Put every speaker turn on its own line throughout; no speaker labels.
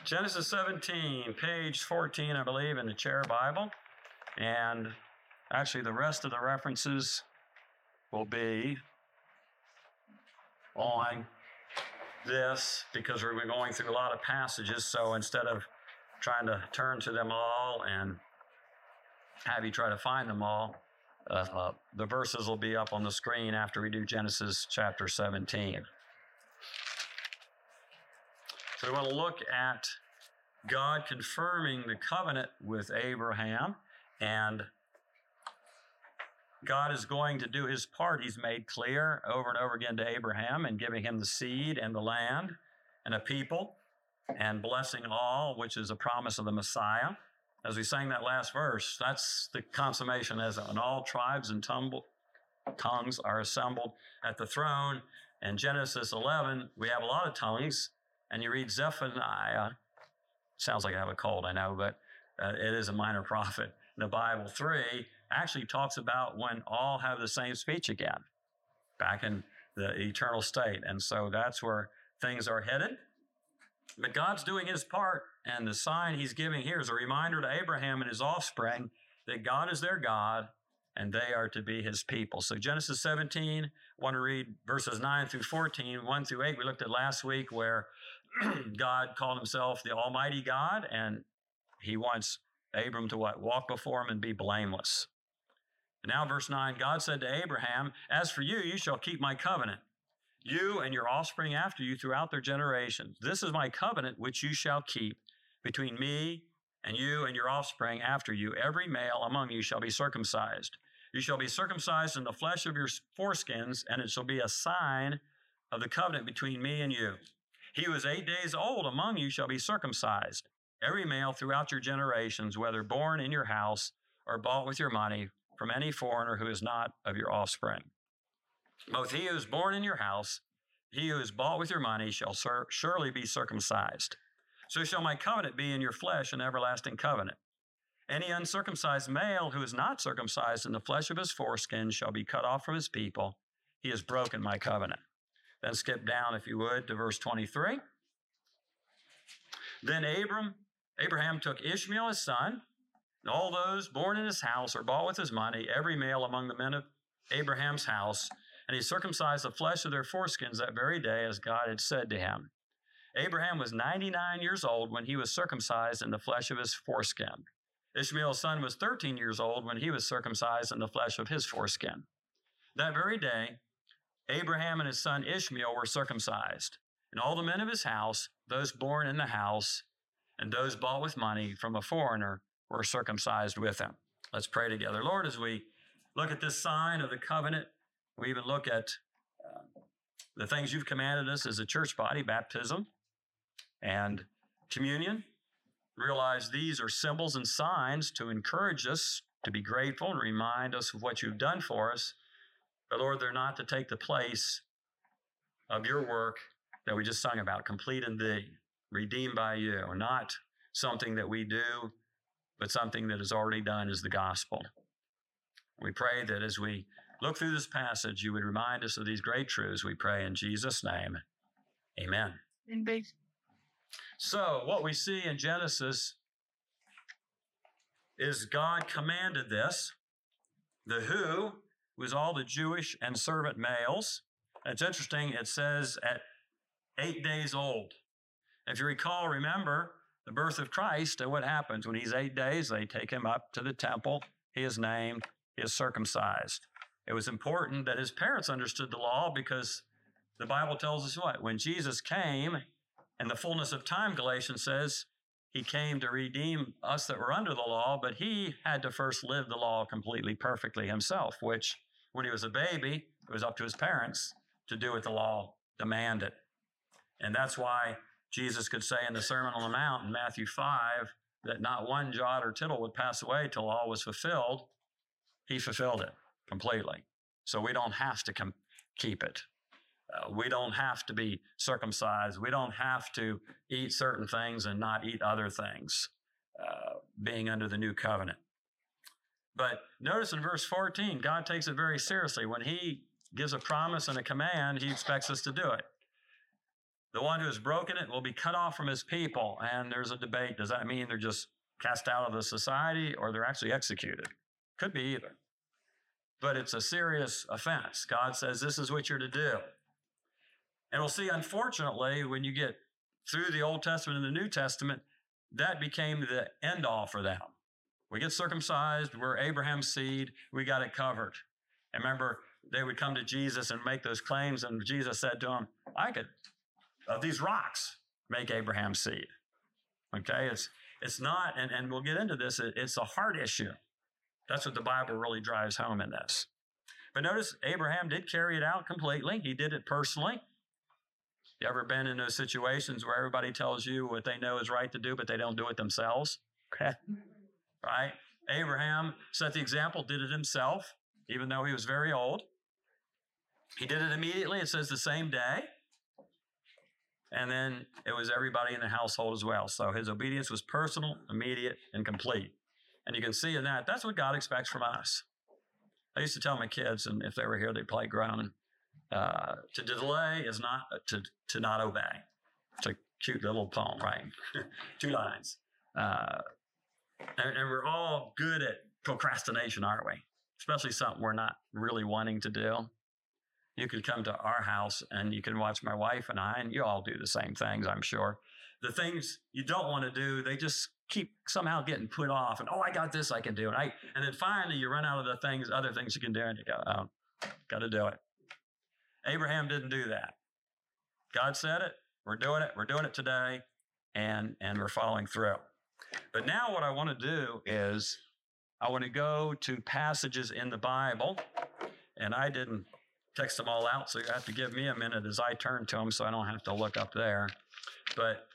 Genesis 17, page 14, I believe, in the Chair Bible. And actually, the rest of the references will be on this because we're going through a lot of passages. So instead of trying to turn to them all and have you try to find them all, the verses will be up on the screen after we do Genesis chapter 17. So we want to look at God confirming the covenant with Abraham, and God is going to do his part. He's made clear over and over again to Abraham and giving him the seed and the land and a people and blessing all, which is a promise of the Messiah. As we sang that last verse, that's the consummation as when all tribes and tongues are assembled at the throne. In Genesis 11, we have a lot of tongues. And you read Zephaniah, sounds like I have a cold, I know, but it is a minor prophet. The Bible 3 actually talks about when all have the same speech again, back in the eternal state. And so that's where things are headed. But God's doing his part, and the sign he's giving here is a reminder to Abraham and his offspring that God is their God, and they are to be his people. So Genesis 17, I want to read verses 9 through 14, 1 through 8. We looked at last week where God called himself the Almighty God, and he wants Abram to what? Walk before him and be blameless. And now verse 9, God said to Abraham, "As for you, you shall keep my covenant, you and your offspring after you throughout their generations. This is my covenant which you shall keep between me and you and your offspring after you. Every male among you shall be circumcised. You shall be circumcised in the flesh of your foreskins, and it shall be a sign of the covenant between me and you. He who is 8 days old among you shall be circumcised. Every male throughout your generations, whether born in your house or bought with your money from any foreigner who is not of your offspring. Both he who is born in your house, he who is bought with your money shall surely be circumcised. So shall my covenant be in your flesh, an everlasting covenant. Any uncircumcised male who is not circumcised in the flesh of his foreskin shall be cut off from his people. He has broken my covenant." Then skip down, if you would, to verse 23. Then Abraham took Ishmael his son, and all those born in his house or bought with his money, every male among the men of Abraham's house, and he circumcised the flesh of their foreskins that very day, as God had said to him. Abraham was 99 years old when he was circumcised in the flesh of his foreskin. Ishmael's son was 13 years old when he was circumcised in the flesh of his foreskin. That very day, Abraham and his son Ishmael were circumcised, and all the men of his house, those born in the house, and those bought with money from a foreigner, were circumcised with him. Let's pray together. Lord, as we look at this sign of the covenant, we even look at the things you've commanded us as a church body, baptism and communion. Realize these are symbols and signs to encourage us to be grateful and remind us of what you've done for us. But Lord, they're not to take the place of your work that we just sung about, complete in thee, redeemed by you, not something that we do, but something that is already done is the gospel. We pray that as we look through this passage, you would remind us of these great truths. We pray in Jesus' name. Amen. So what we see in Genesis is God commanded this. The who was all the Jewish and servant males. It's interesting, it says at 8 days old. If you remember the birth of Christ, and what happens when he's 8 days, they take him up to the temple. He is named, he is circumcised. It was important that his parents understood the law because the Bible tells us what? When Jesus came, in the fullness of time, Galatians says, he came to redeem us that were under the law, but he had to first live the law completely, perfectly himself, which when he was a baby, it was up to his parents to do what the law demanded. And that's why Jesus could say in the Sermon on the Mount in Matthew 5 that not one jot or tittle would pass away till all was fulfilled. He fulfilled it completely. So we don't have to keep it. We don't have to be circumcised. We don't have to eat certain things and not eat other things, being under the new covenant. But notice in verse 14, God takes it very seriously. When he gives a promise and a command, he expects us to do it. The one who has broken it will be cut off from his people. And there's a debate. Does that mean they're just cast out of the society or they're actually executed? Could be either. But it's a serious offense. God says this is what you're to do. And we'll see, unfortunately, when you get through the Old Testament and the New Testament, that became the end all for them. We get circumcised, we're Abraham's seed, we got it covered. And remember, they would come to Jesus and make those claims, and Jesus said to them, I could, of these rocks, make Abraham's seed. Okay, it's not, and we'll get into this, it's a heart issue. That's what the Bible really drives home in this. But notice, Abraham did carry it out completely. He did it personally. You ever been in those situations where everybody tells you what they know is right to do, but they don't do it themselves? Okay. Right? Abraham set the example, did it himself, even though he was very old. He did it immediately. It says the same day. And then it was everybody in the household as well. So his obedience was personal, immediate, and complete. And you can see in that, that's what God expects from us. I used to tell my kids, and if they were here, they'd play ground. To delay is not to not obey. It's a cute little poem, right? 2 lines. And we're all good at procrastination, aren't we? Especially something we're not really wanting to do. You could come to our house and you can watch my wife and I, and you all do the same things, I'm sure. The things you don't want to do, they just keep somehow getting put off. And, I got this I can do. And then finally you run out of the other things you can do, and you go, got to do it. Abraham didn't do that. God said it. We're doing it. We're doing it today. And we're following through. But now what I want to do is I want to go to passages in the Bible. And I didn't text them all out, so you have to give me a minute as I turn to them so I don't have to look up there. But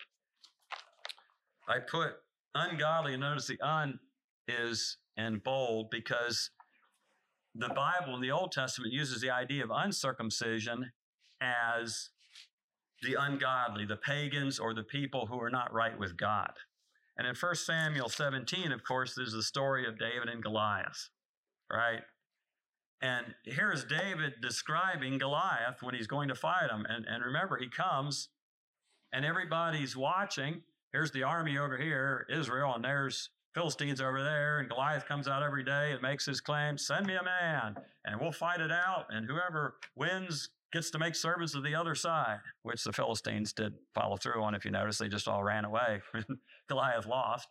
I put ungodly, and notice the un is in bold because the Bible in the Old Testament uses the idea of uncircumcision as the ungodly, the pagans, or the people who are not right with God. And in 1 Samuel 17, of course, there's the story of David and Goliath, right? And here is David describing Goliath when he's going to fight him. And remember, he comes and everybody's watching. Here's the army over here, Israel, and there's Philistines over there. And Goliath comes out every day and makes his claim, send me a man and we'll fight it out. And whoever wins gets to make servants of the other side, which the Philistines did follow through on. If you notice, they just all ran away. Goliath lost.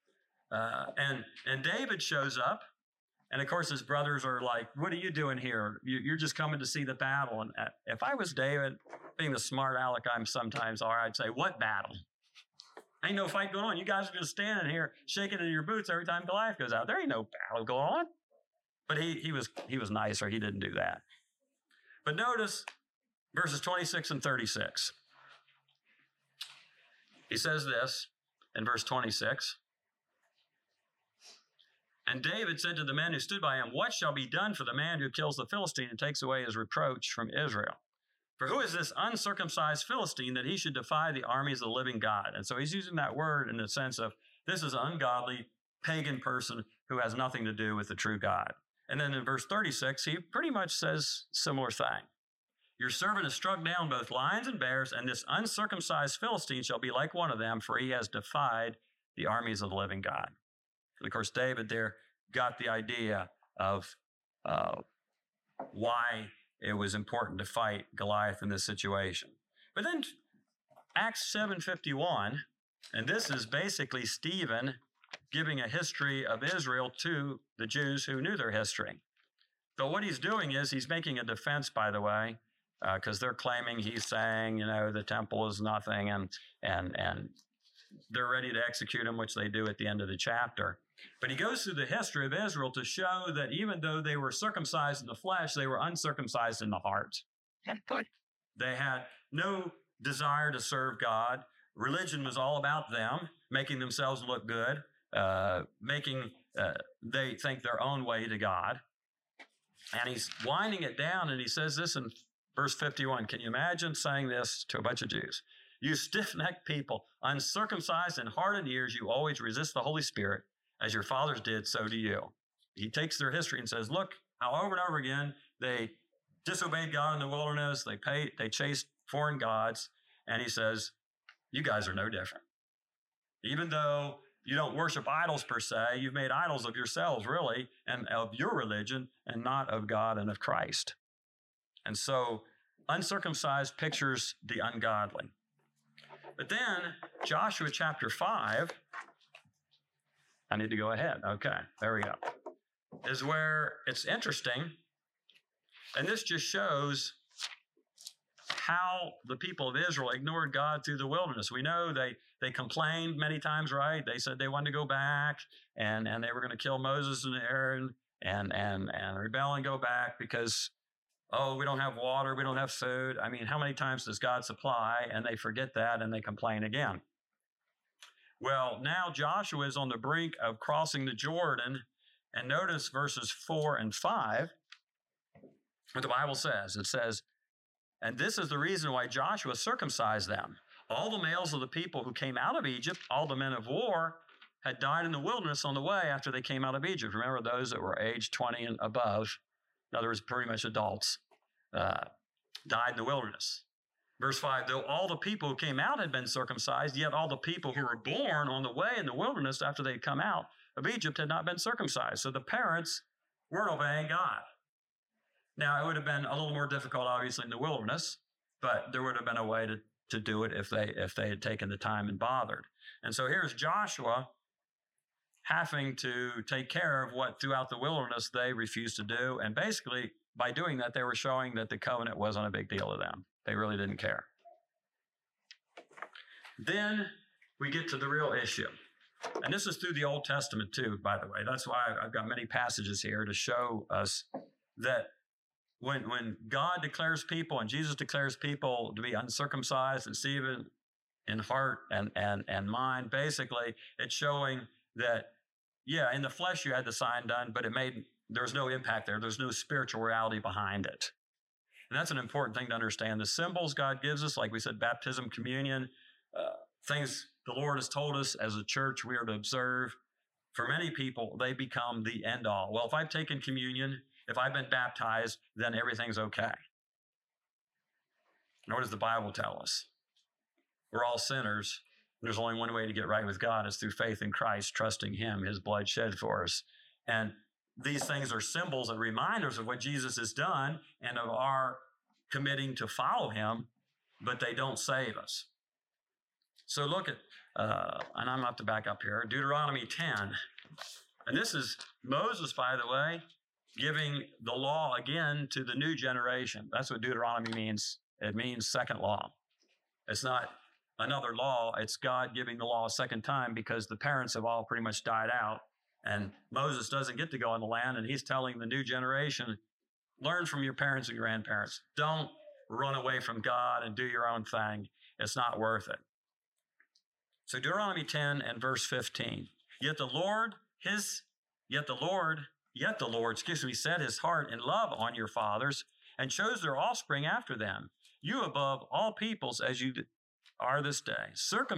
And David shows up. And of course, his brothers are like, what are you doing here? You're just coming to see the battle. And if I was David, being the smart aleck I sometimes are, I'd say, what battle? Ain't no fight going on. You guys are just standing here shaking in your boots every time Goliath goes out. There ain't no battle going on. But he was nicer. He didn't do that. But notice verses 26 and 36. He says this in verse 26. And David said to the men who stood by him, what shall be done for the man who kills the Philistine and takes away his reproach from Israel? For who is this uncircumcised Philistine that he should defy the armies of the living God? And so he's using that word in the sense of this is an ungodly pagan person who has nothing to do with the true God. And then in verse 36, he pretty much says similar thing. Your servant has struck down both lions and bears, and this uncircumcised Philistine shall be like one of them, for he has defied the armies of the living God. Of course, David there got the idea of why it was important to fight Goliath in this situation. But then Acts 7:51, and this is basically Stephen giving a history of Israel to the Jews who knew their history. So what he's doing is he's making a defense, by the way, because they're claiming he's saying, the temple is nothing, and they're ready to execute him, which they do at the end of the chapter. But he goes through the history of Israel to show that even though they were circumcised in the flesh, they were uncircumcised in the heart. They had no desire to serve God. Religion was all about them, making themselves look good, they think their own way to God. And he's winding it down, and he says this in verse 51. Can you imagine saying this to a bunch of Jews? You stiff-necked people, uncircumcised and hard in ears, you always resist the Holy Spirit. As your fathers did, so do you. He takes their history and says, look, how over and over again they disobeyed God in the wilderness, they chased foreign gods, And he says, you guys are no different. Even though you don't worship idols per se, you've made idols of yourselves, really, and of your religion, and not of God and of Christ. And so, uncircumcised pictures the ungodly. But then, Joshua chapter 5, I need to go ahead. Okay, there we go. Is where it's interesting. And this just shows how the people of Israel ignored God through the wilderness. We know they complained many times, right? They said they wanted to go back and they were going to kill Moses and Aaron and rebel and go back because, oh, we don't have water, we don't have food. I mean, how many times does God supply? And they forget that and they complain again. Well, now Joshua is on the brink of crossing the Jordan, and notice verses 4 and 5, what the Bible says. It says, and this is the reason why Joshua circumcised them. All the males of the people who came out of Egypt, all the men of war, had died in the wilderness on the way after they came out of Egypt. Remember, those that were age 20 and above, in other words, pretty much adults, died in the wilderness. Verse 5, though all the people who came out had been circumcised, yet all the people who were born on the way in the wilderness after they had come out of Egypt had not been circumcised. So the parents weren't obeying God. Now, it would have been a little more difficult, obviously, in the wilderness, but there would have been a way to do it if they had taken the time and bothered. And so here's Joshua having to take care of what throughout the wilderness they refused to do. And basically, by doing that, they were showing that the covenant wasn't a big deal to them. They really didn't care. Then we get to the real issue. And this is through the Old Testament too, by the way. That's why I've got many passages here to show us that when God declares people and Jesus declares people to be uncircumcised and deceived in heart and mind, basically it's showing that, yeah, in the flesh you had the sign done, but there was no impact there. There's no spiritual reality behind it. And that's an important thing to understand. The symbols God gives us, like we said, baptism, communion, things the Lord has told us as a church we are to observe. For many people, they become the end all. Well, if I've taken communion, if I've been baptized, then everything's okay. And what does the Bible tell us? We're all sinners. There's only one way to get right with God. It's through faith in Christ, trusting Him, His blood shed for us. And these things are symbols and reminders of what Jesus has done and of our committing to follow Him, but they don't save us. So look at, and I'm not to back up here, Deuteronomy 10. And this is Moses, by the way, giving the law again to the new generation. That's what Deuteronomy means. It means second law. It's not another law. It's God giving the law a second time because the parents have all pretty much died out. And Moses doesn't get to go in the land, and he's telling the new generation, learn from your parents and grandparents. Don't run away from God and do your own thing. It's not worth it. So Deuteronomy 10 and verse 15. Yet the Lord set his heart in love on your fathers and chose their offspring after them. You above all peoples as you are this day.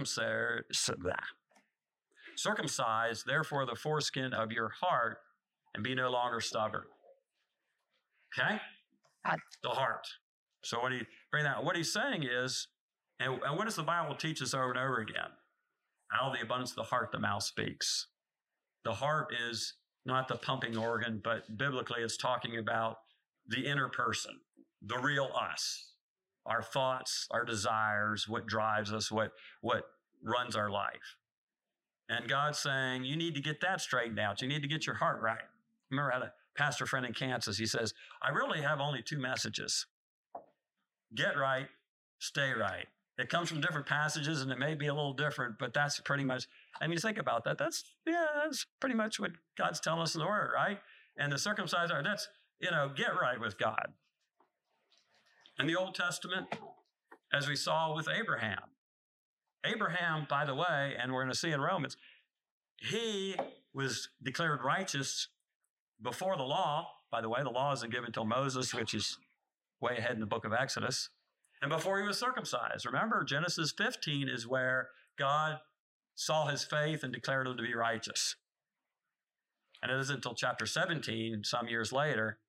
Circumcise, therefore, the foreskin of your heart and be no longer stubborn. Okay? The heart. So when he bring that, what he's saying is, and what does the Bible teach us over and over again? Out of the abundance of the heart, the mouth speaks. The heart is not the pumping organ, but biblically it's talking about the inner person, the real us, our thoughts, our desires, what drives us, what runs our life. And God's saying, you need to get that straightened out. You need to get your heart right. Remember, I had a pastor friend in Kansas. He says, I really have only two messages. Get right, stay right. It comes from different passages and it may be a little different, but that's pretty much, I mean, think about that. That's pretty much what God's telling us in the Word, right? And the circumcised heart, that's, get right with God. In the Old Testament, as we saw with Abraham, by the way, and we're going to see in Romans, he was declared righteous before the law. By the way, the law isn't given until Moses, which is way ahead in the book of Exodus. And before he was circumcised. Remember, Genesis 15 is where God saw his faith and declared him to be righteous. And it isn't until chapter 17, some years later,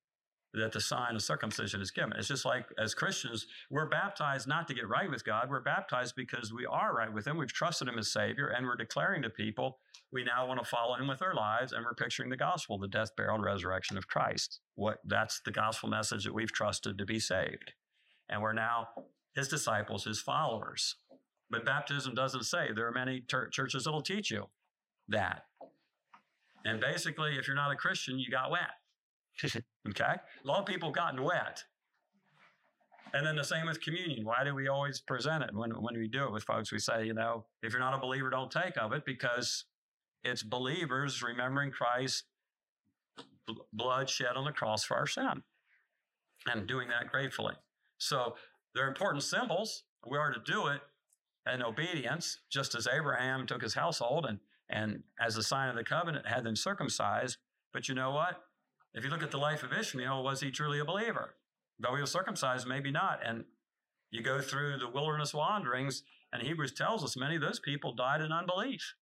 that the sign of circumcision is given. It's just like as Christians, we're baptized not to get right with God. We're baptized because we are right with him. We've trusted him as Savior, and we're declaring to people we now want to follow him with our lives, and we're picturing the gospel, the death, burial, and resurrection of Christ. That's the gospel message that we've trusted to be saved. And we're now his disciples, his followers. But baptism doesn't say. There are many churches that will teach you that. And basically, if you're not a Christian, you got wet. Okay? A lot of people have gotten wet. And then the same with communion. Why do we always present it? When we do it with folks, we say, if you're not a believer, don't take of it, because it's believers remembering Christ's blood shed on the cross for our sin and doing that gratefully. So they're important symbols. We are to do it in obedience, just as Abraham took his household and as a sign of the covenant had them circumcised. But you know what? If you look at the life of Ishmael, was he truly a believer? Though he was circumcised, maybe not. And you go through the wilderness wanderings, and Hebrews tells us many of those people died in unbelief.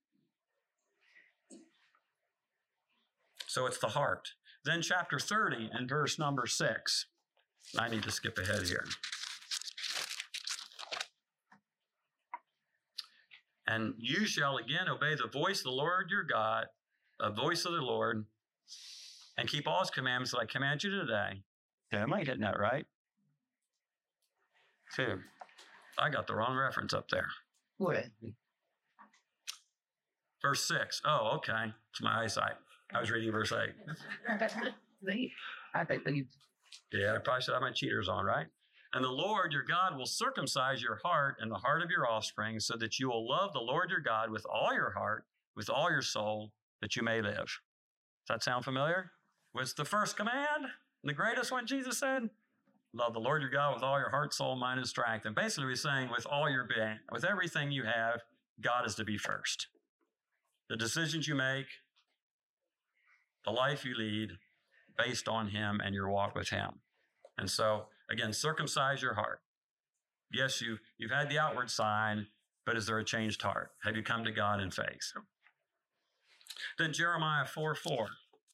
So it's the heart. Then chapter 30 and verse number 6. I need to skip ahead here. And you shall again obey the voice of the Lord your God, the voice of the Lord, and keep all his commandments that I command you today. Yeah, am I getting that right? Two. I got the wrong reference up there.
What?
Verse 6. Oh, okay. It's my eyesight. I was reading verse 8.
I think you.
Yeah, I probably should have my cheaters on, right? And the Lord your God will circumcise your heart and the heart of your offspring, so that you will love the Lord your God with all your heart, with all your soul, that you may live. Does that sound familiar? What's the first command? The greatest one, Jesus said? Love the Lord your God with all your heart, soul, mind, and strength. And basically he's saying with all your being, with everything you have, God is to be first. The decisions you make, the life you lead, based on him and your walk with him. And so, again, circumcise your heart. Yes, you've had the outward sign, but is there a changed heart? Have you come to God in faith? Then Jeremiah 4:4.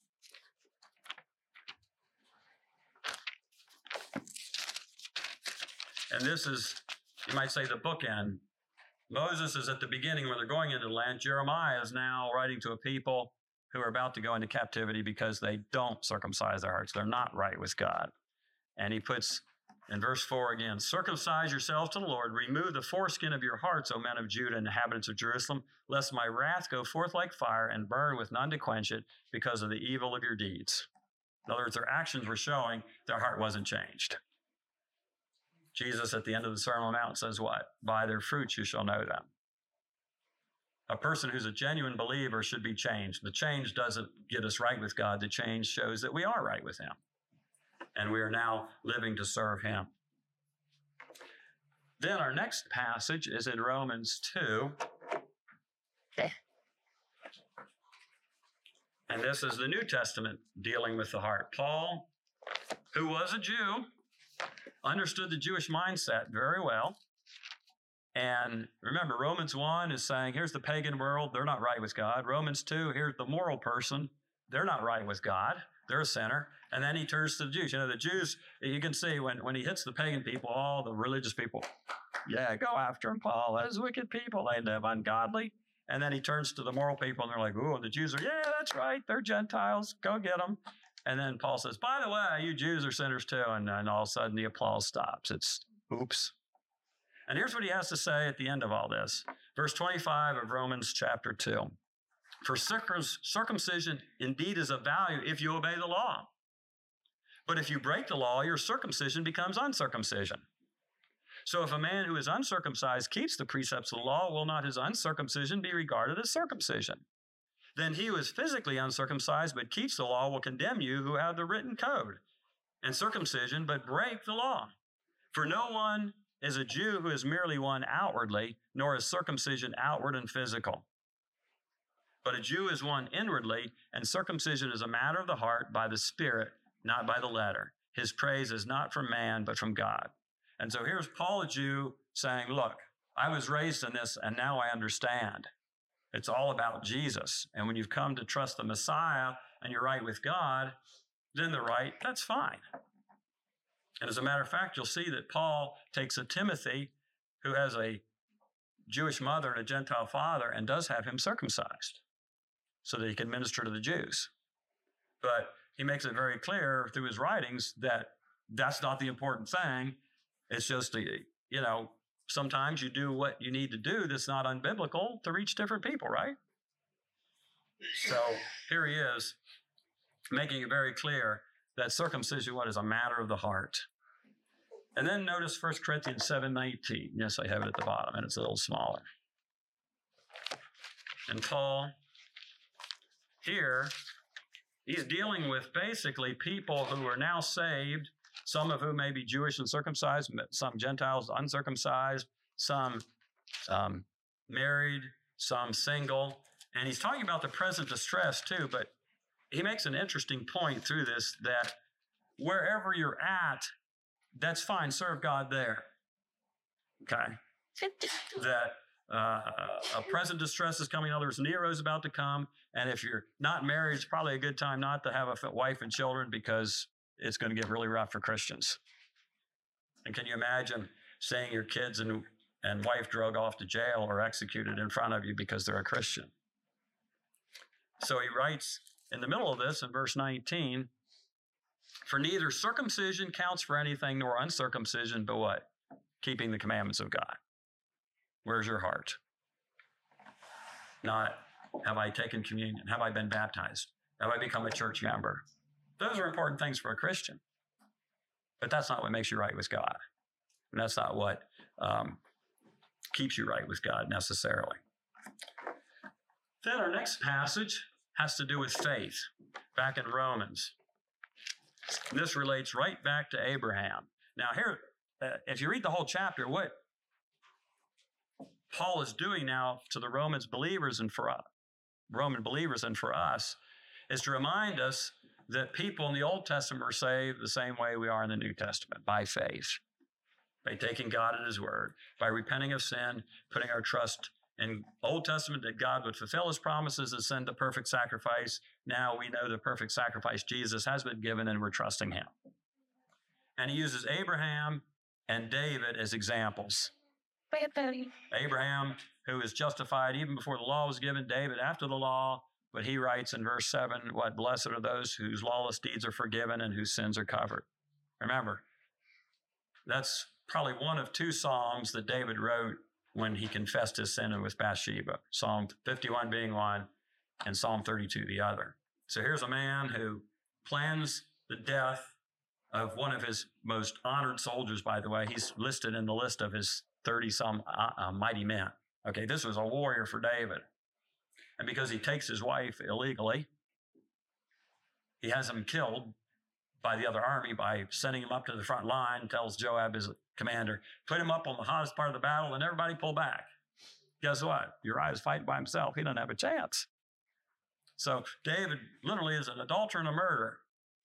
And this is, you might say, the bookend. Moses is at the beginning when they're going into the land. Jeremiah is now writing to a people who are about to go into captivity because they don't circumcise their hearts. They're not right with God. And he puts in verse 4 again, circumcise yourselves to the Lord, remove the foreskin of your hearts, O men of Judah and inhabitants of Jerusalem, lest my wrath go forth like fire and burn with none to quench it because of the evil of your deeds. In other words, their actions were showing their heart wasn't changed. Jesus at the end of the Sermon on the Mount says what? By their fruits you shall know them. A person who's a genuine believer should be changed. The change doesn't get us right with God. The change shows that we are right with him. And we are now living to serve him. Then our next passage is in Romans 2. And this is the New Testament dealing with the heart. Paul, who was a Jew, understood the Jewish mindset very well. And remember, Romans 1 is saying, here's the pagan world. They're not right with God. Romans 2, here's the moral person. They're not right with God. They're a sinner. And then he turns to the Jews. The Jews, you can see when he hits the pagan people, all the religious people, yeah, go after him, Paul. Those wicked people, they live ungodly. And then he turns to the moral people, and they're like, ooh, the Jews are, yeah, that's right. They're Gentiles. Go get them. And then Paul says, by the way, you Jews are sinners too. And all of a sudden the applause stops. It's oops. And here's what he has to say at the end of all this. Verse 25 of Romans chapter 2. For circumcision indeed is of value if you obey the law. But if you break the law, your circumcision becomes uncircumcision. So if a man who is uncircumcised keeps the precepts of the law, will not his uncircumcision be regarded as circumcision? Then he who is physically uncircumcised but keeps the law will condemn you who have the written code and circumcision but break the law. For no one is a Jew who is merely one outwardly, nor is circumcision outward and physical. But a Jew is one inwardly, and circumcision is a matter of the heart by the Spirit, not by the letter. His praise is not from man, but from God. And so here's Paul, a Jew, saying, look, I was raised in this, and now I understand. It's all about Jesus. And when you've come to trust the Messiah and you're right with God, then the rite, that's fine. And as a matter of fact, you'll see that Paul takes a Timothy who has a Jewish mother and a Gentile father and does have him circumcised so that he can minister to the Jews. But he makes it very clear through his writings that that's not the important thing. It's just, sometimes you do what you need to do that's not unbiblical to reach different people, right? So here he is making it very clear that circumcision, is a matter of the heart. And then notice 1 Corinthians 7:19. Yes, I have it at the bottom, and it's a little smaller. And Paul, here, he's dealing with basically people who are now saved, some of whom may be Jewish and circumcised, some Gentiles uncircumcised, some married, some single. And he's talking about the present distress too, but he makes an interesting point through this that wherever you're at, that's fine. Serve God there. Okay. That a present distress is coming. Others, Nero's about to come. And if you're not married, it's probably a good time not to have a wife and children because it's going to get really rough for Christians. And can you imagine seeing your kids and wife drug off to jail or executed in front of you because they're a Christian? So he writes in the middle of this in verse 19, for neither circumcision counts for anything nor uncircumcision, but what? Keeping the commandments of God. Where's your heart? Not, have I taken communion? Have I been baptized? Have I become a church member? Those are important things for a Christian. But that's not what makes you right with God. And that's not what keeps you right with God necessarily. Then our next passage has to do with faith, back in Romans. And this relates right back to Abraham. Now here, if you read the whole chapter, what Paul is doing now to the Roman believers and for us is to remind us that people in the Old Testament were saved the same way we are in the New Testament, by faith, by taking God at his word, by repenting of sin, putting our trust in Old Testament that God would fulfill his promises and send a perfect sacrifice. Now we know the perfect sacrifice, Jesus, has been given and we're trusting him. And he uses Abraham and David as examples. Abraham, who is justified even before the law was given, David after the law, but he writes in verse 7, what? Blessed are those whose lawless deeds are forgiven and whose sins are covered. Remember, that's probably one of two psalms that David wrote when he confessed his sin with Bathsheba. Psalm 51 being one and Psalm 32 the other. So here's a man who plans the death of one of his most honored soldiers, by the way. He's listed in the list of his 30-some mighty men. Okay, this was a warrior for David. And because he takes his wife illegally, he has him killed by the other army by sending him up to the front line, tells Joab, his commander, put him up on the hottest part of the battle and everybody pull back. Guess what? Uriah is fighting by himself. He doesn't have a chance. So David literally is an adulterer and a murderer.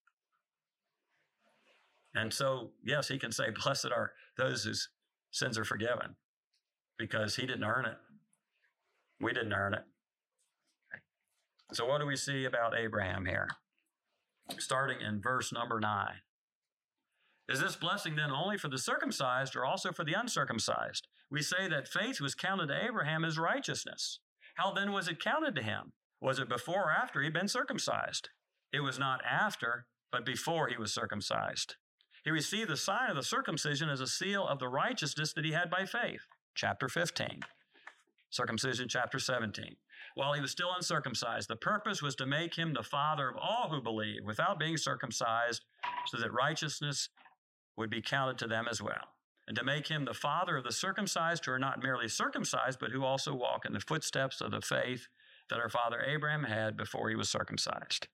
And so, yes, he can say, blessed are those whose sins are forgiven, because he didn't earn it. We didn't earn it. So what do we see about Abraham here? Starting in verse number 9. Is this blessing then only for the circumcised or also for the uncircumcised? We say that faith was counted to Abraham as righteousness. How then was it counted to him? Was it before or after he'd been circumcised? It was not after, but before he was circumcised. He received the sign of the circumcision as a seal of the righteousness that he had by faith. Chapter 15. Circumcision, chapter 17. While he was still uncircumcised, the purpose was to make him the father of all who believe without being circumcised, so that righteousness would be counted to them as well. And to make him the father of the circumcised who are not merely circumcised, but who also walk in the footsteps of the faith that our father Abraham had before he was circumcised.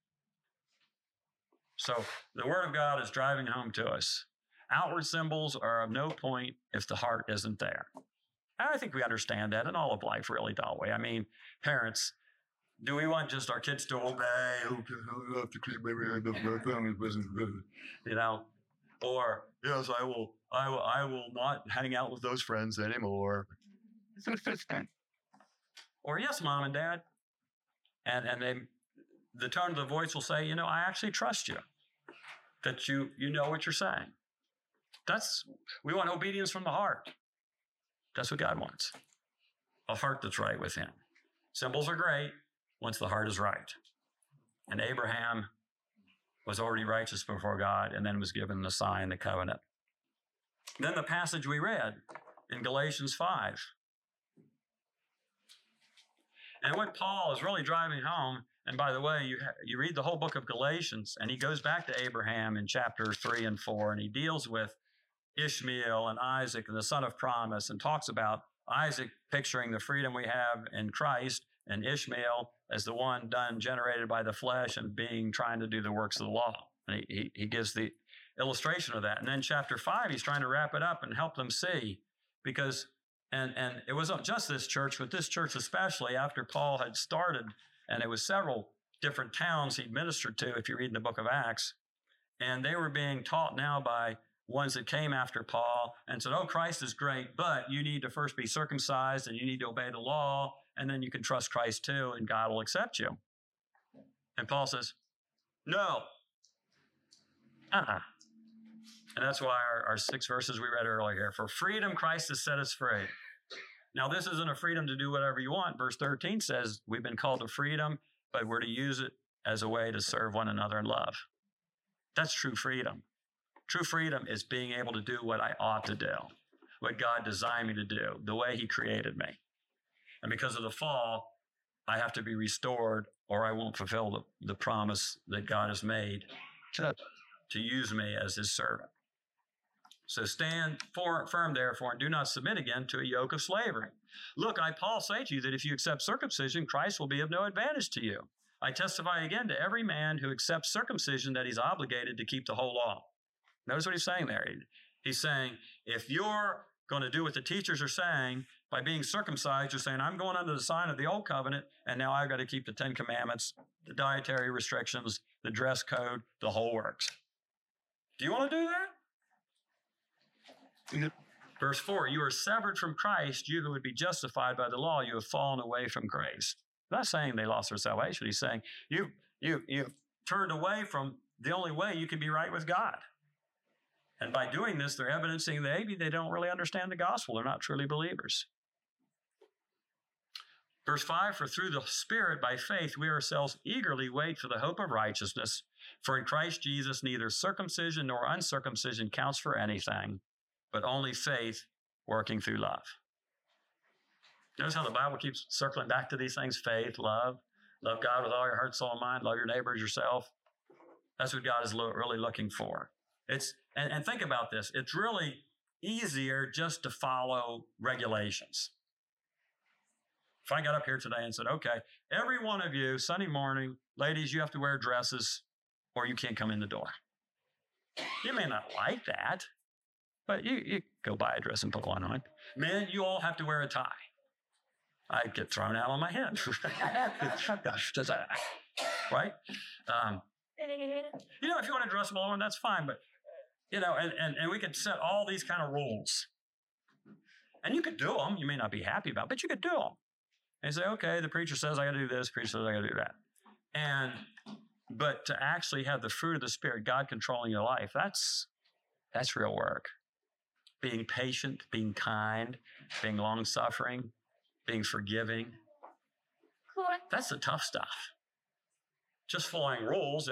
So the word of God is driving home to us. Outward symbols are of no point if the heart isn't there. I think we understand that in all of life, really, don't we? I mean, parents, do we want just our kids to obey? You know, or yes, I will not hang out with those friends anymore. Or yes, mom and dad, and the tone of the voice will say, you know, I actually trust you. that you know what you're saying. We want obedience from the heart. That's what God wants. A heart that's right with him. Symbols are great once the heart is right. And Abraham was already righteous before God and then was given the sign, the covenant. Then the passage we read in Galatians 5. And what Paul is really driving home, and by the way, you read the whole book of Galatians, and he goes back to Abraham in chapter 3 and 4, and he deals with Ishmael and Isaac and the son of promise, and talks about Isaac picturing the freedom we have in Christ, and Ishmael as the one generated by the flesh and trying to do the works of the law. And he gives the illustration of that. And then chapter 5, he's trying to wrap it up and help them see, because and it wasn't just this church, but this church especially, after Paul had started, and it was several different towns he ministered to, if you read in the book of Acts, and they were being taught now by ones that came after Paul and said, oh, Christ is great, but you need to first be circumcised and you need to obey the law, and then you can trust Christ too, and God will accept you. And Paul says, no. And that's why our 6 verses we read earlier here. For freedom, Christ has set us free. Now, this isn't a freedom to do whatever you want. Verse 13 says we've been called to freedom, but we're to use it as a way to serve one another in love. That's true freedom. True freedom is being able to do what I ought to do, what God designed me to do, the way he created me. And because of the fall, I have to be restored, or I won't fulfill the promise that God has made to use me as his servant. So stand firm, therefore, and do not submit again to a yoke of slavery. Look, I, Paul, say to you that if you accept circumcision, Christ will be of no advantage to you. I testify again to every man who accepts circumcision that he's obligated to keep the whole law. Notice what he's saying there. He's saying, if you're going to do what the teachers are saying by being circumcised, you're saying, I'm going under the sign of the old covenant, and now I've got to keep the 10 commandments, the dietary restrictions, the dress code, the whole works. Do you want to do that? Verse 4, you are severed from Christ, you who would be justified by the law, you have fallen away from grace. He's not saying they lost their salvation. He's saying you've turned away from the only way you can be right with God. And by doing this, they're evidencing that maybe they don't really understand the gospel. They're not truly believers. Verse 5, for through the Spirit, by faith, we ourselves eagerly wait for the hope of righteousness. For in Christ Jesus, neither circumcision nor uncircumcision counts for anything, but only faith working through love. Notice how the Bible keeps circling back to these things: faith, love God with all your heart, soul, and mind, love your neighbor as yourself. That's what God is really looking for. And think about this. It's really easier just to follow regulations. If I got up here today and said, okay, every one of you, Sunday morning, ladies, you have to wear dresses or you can't come in the door. You may not like that, but you go buy a dress and put one on. Men, you all have to wear a tie. I'd get thrown out on my head. Right? If you want to dress alone, that's fine, but and we could set all these kind of rules. And you could do them. You may not be happy about it, but you could do them. And say, okay, the preacher says I got to do this, the preacher says I got to do that. But to actually have the fruit of the Spirit, God controlling your life, that's real work. Being patient, being kind, being long-suffering, being forgiving. That's the tough stuff. Just following rules,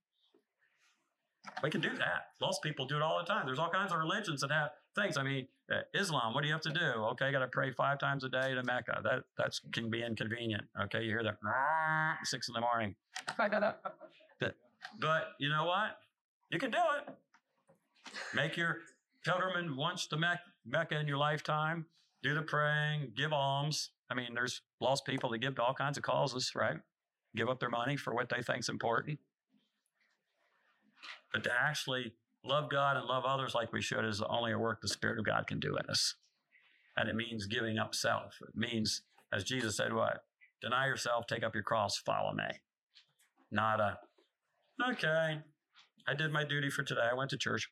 we can do that. Lost people do it all the time. There's all kinds of religions that have things. Islam, what do you have to do? Okay, I got to pray 5 times a day to Mecca. That can be inconvenient. Okay, you hear that 6 a.m. But you know what? You can do it. Make your pilgrimage once to Mecca in your lifetime. Do the praying, give alms. There's lost people that give to all kinds of causes, right? Give up their money for what they think is important. But to actually love God and love others like we should is only a work the Spirit of God can do in us. And it means giving up self. It means, as Jesus said, what? Deny yourself, take up your cross, follow me. Not okay, I did my duty for today. I went to church.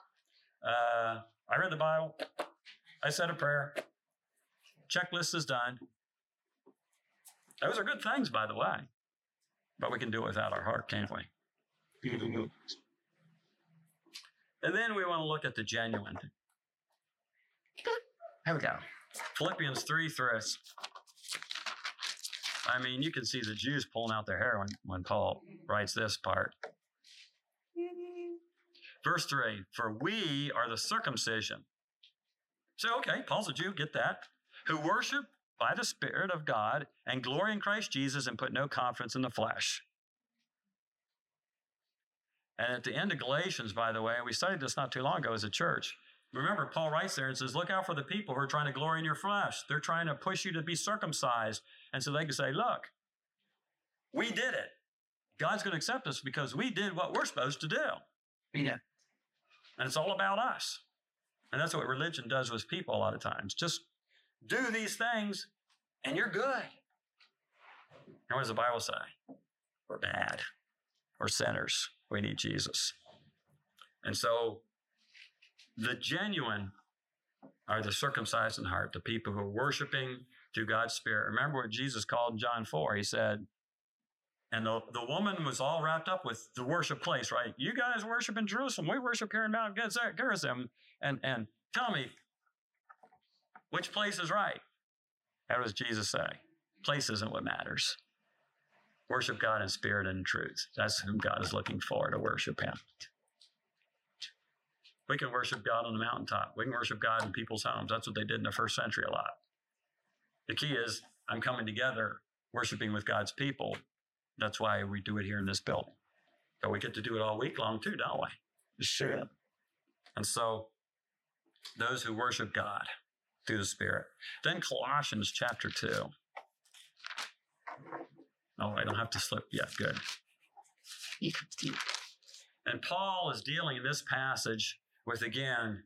I read the Bible. I said a prayer. Checklist is done. Those are good things, by the way. But we can do it without our heart, can't we? And then we want to look at the genuine. Here we go. Philippians 3:3. I mean, you can see the Jews pulling out their hair when Paul writes this part. Verse 3, for we are the circumcision. So, okay, Paul's a Jew, get that. Who worship by the Spirit of God and glory in Christ Jesus and put no confidence in the flesh. And at the end of Galatians, by the way, we studied this not too long ago as a church. Remember, Paul writes there and says, look out for the people who are trying to glory in your flesh. They're trying to push you to be circumcised. And so they can say, look, we did it. God's going to accept us because we did what we're supposed to do.
Yeah.
And it's all about us. And that's what religion does with people a lot of times. Just do these things and you're good. And what does the Bible say? We're bad. We're sinners. We need Jesus. And so the genuine are the circumcised in heart, the people who are worshiping through God's Spirit. Remember what Jesus called in John 4. He said, and the woman was all wrapped up with the worship place, right? You guys worship in Jerusalem. We worship here in Mount Gerizim. And tell me, which place is right? How does Jesus say? Place isn't what matters. Worship God in spirit and in truth. That's whom God is looking for, to worship him. We can worship God on the mountaintop. We can worship God in people's homes. That's what they did in the first century a lot. The key is I'm coming together, worshiping with God's people. That's why we do it here in this building. But we get to do it all week long too, don't we?
Sure.
And so those who worship God through the Spirit. Then Colossians chapter 2. Oh, I don't have to slip yet. Good. And Paul is dealing in this passage with, again,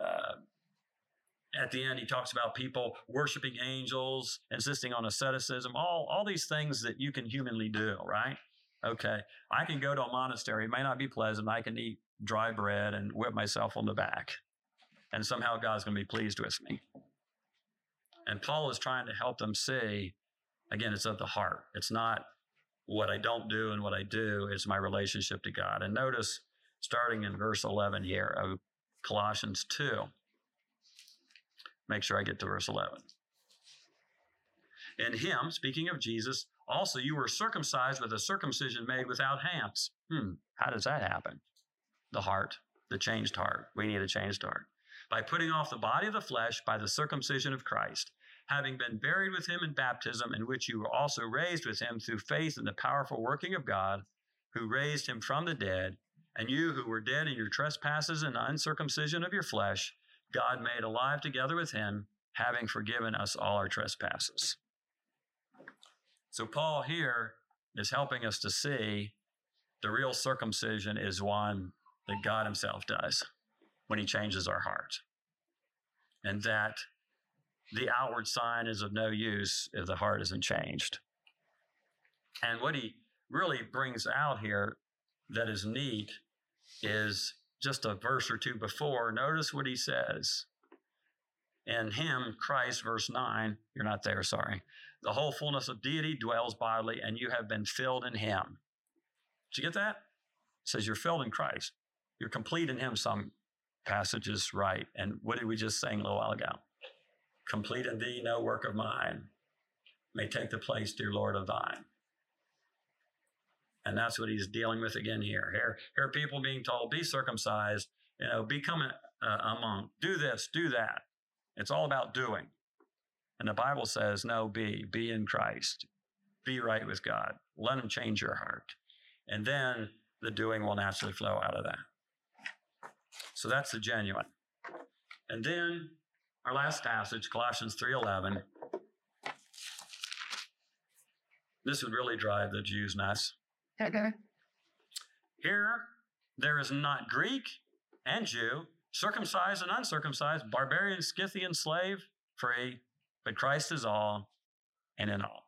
at the end, he talks about people worshiping angels, insisting on asceticism, all these things that you can humanly do, right? Okay, I can go to a monastery. It may not be pleasant. I can eat dry bread and whip myself on the back. And somehow God's going to be pleased with me. And Paul is trying to help them see, again, it's of the heart. It's not what I don't do and what I do. It's my relationship to God. And notice, starting in verse 11 here of Colossians 2. Make sure I get to verse 11. In him, speaking of Jesus, also you were circumcised with a circumcision made without hands. How does that happen? The heart, the changed heart. We need a changed heart. By putting off the body of the flesh by the circumcision of Christ, having been buried with him in baptism, in which you were also raised with him through faith in the powerful working of God, who raised him from the dead, and you who were dead in your trespasses and uncircumcision of your flesh, God made alive together with him, having forgiven us all our trespasses. So Paul here is helping us to see the real circumcision is one that God himself does when he changes our heart. And that the outward sign is of no use if the heart isn't changed. And what he really brings out here that is neat is just a verse or two before. Notice what he says. In him, Christ, verse 9, you're not there, sorry. The whole fullness of deity dwells bodily, and you have been filled in him. Did you get that? It says you're filled in Christ. You're complete in him, some passages right. And what did we just sing a little while ago? Complete in thee, no work of mine may take the place, dear Lord, of thine. And that's what he's dealing with again here. Here are people being told, be circumcised, become a monk, do this, do that. It's all about doing. And the Bible says, no, be in Christ. Be right with God. Let him change your heart. And then the doing will naturally flow out of that. So that's the genuine. And then our last passage, Colossians 3:11. This would really drive the Jews nuts.
Okay.
Here, there is not Greek and Jew, circumcised and uncircumcised, barbarian, Scythian, slave, free, but Christ is all and in all.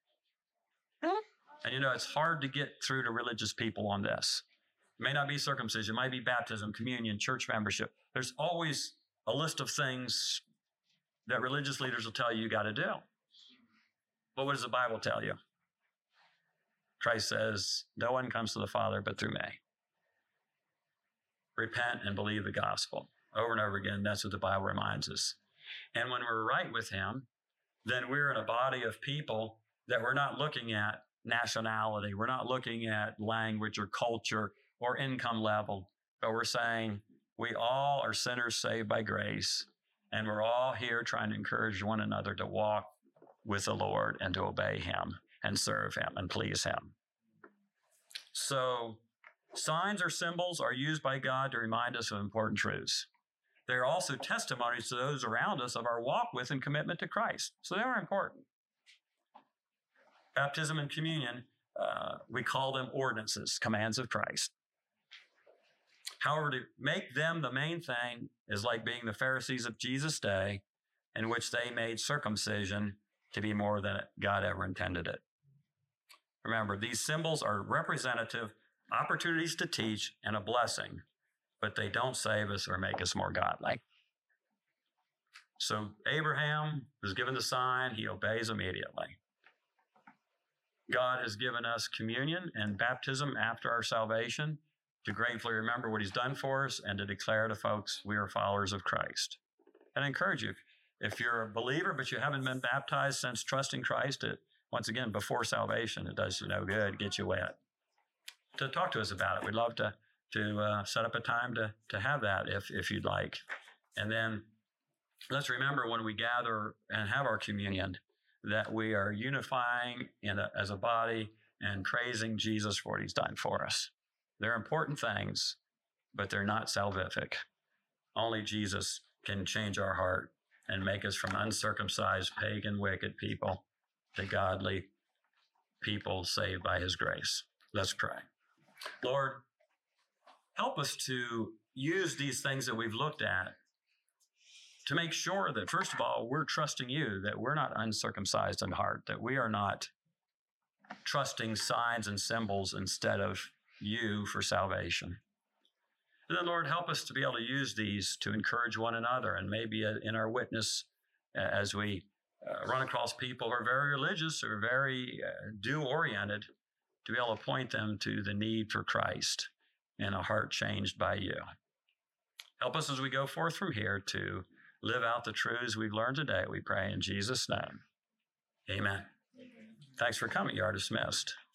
And it's hard to get through to religious people on this. It may not be circumcision, it might be baptism, communion, church membership. There's always a list of things that religious leaders will tell you got to do. But what does the Bible tell you? Christ says, no one comes to the Father but through me. repent and believe the gospel. Over and over again, that's what the Bible reminds us. And when we're right with him, then we're in a body of people that we're not looking at nationality. We're not looking at language or culture or income level, but we're saying we all are sinners saved by grace. And we're all here trying to encourage one another to walk with the Lord and to obey him and serve him and please him. So signs or symbols are used by God to remind us of important truths. They're also testimonies to those around us of our walk with and commitment to Christ. So they are important. Baptism and communion, we call them ordinances, commands of Christ. However, to make them the main thing is like being the Pharisees of Jesus' day, in which they made circumcision to be more than God ever intended it. Remember, these symbols are representative opportunities to teach and a blessing, but they don't save us or make us more godly. So Abraham was given the sign, he obeys immediately. God has given us communion and baptism after our salvation to gratefully remember what he's done for us and to declare to folks we are followers of Christ. And I encourage you, if you're a believer but you haven't been baptized since trusting Christ, once again, before salvation, it does you no good, get you wet. To talk to us about it. We'd love to set up a time to have that if you'd like. And then let's remember when we gather and have our communion that we are unifying as a body and praising Jesus for what he's done for us. They're important things, but they're not salvific. Only Jesus can change our heart and make us from uncircumcised, pagan, wicked people to godly people saved by his grace. Let's pray. Lord, help us to use these things that we've looked at to make sure that, first of all, we're trusting you, that we're not uncircumcised in heart, that we are not trusting signs and symbols instead of you for salvation. And then, Lord, help us to be able to use these to encourage one another, and maybe in our witness as we run across people who are very religious or very do-oriented, to be able to point them to the need for Christ and a heart changed by you. Help us as we go forth from here to live out the truths we've learned today, we pray in Jesus' name. Amen. Thanks for coming. You are dismissed.